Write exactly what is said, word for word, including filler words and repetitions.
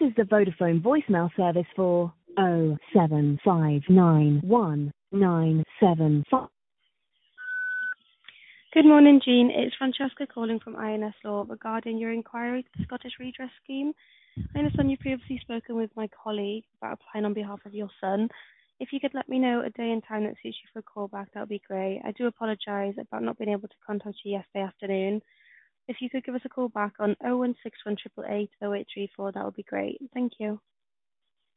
is the Vodafone voicemail service for oh seven five nine one nine seven five. Good morning, Jean. It's Francesca calling from I N S Law regarding your inquiry to the Scottish Redress Scheme. I understand you've previously spoken with my colleague about applying on behalf of your son. If you could let me know a day and time that suits you for a call back, that would be great. I do apologise about not being able to contact you yesterday afternoon. If you could give us a call back on oh one six one eight eight oh eight three four, that would be great. Thank you.